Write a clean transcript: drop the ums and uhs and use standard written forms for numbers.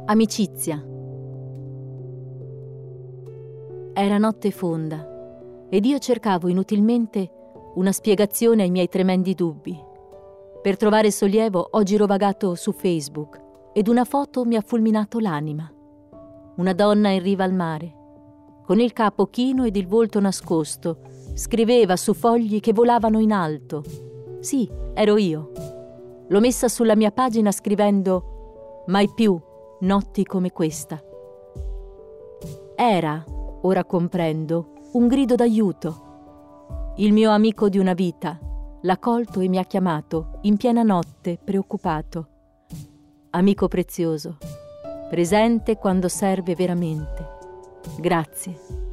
Amicizia. Era notte fonda ed io cercavo inutilmente una spiegazione ai miei tremendi dubbi. Per trovare sollievo ho girovagato su Facebook ed una foto mi ha fulminato l'anima. Una donna in riva al mare, con il capo chino ed il volto nascosto, scriveva su fogli che volavano in alto. Sì, ero io. L'ho messa sulla mia pagina scrivendo «Mai più notti come questa». Era, ora comprendo, un grido d'aiuto. Il mio amico di una vita l'ha colto e mi ha chiamato in piena notte, preoccupato. Amico prezioso, presente quando serve veramente. Grazie.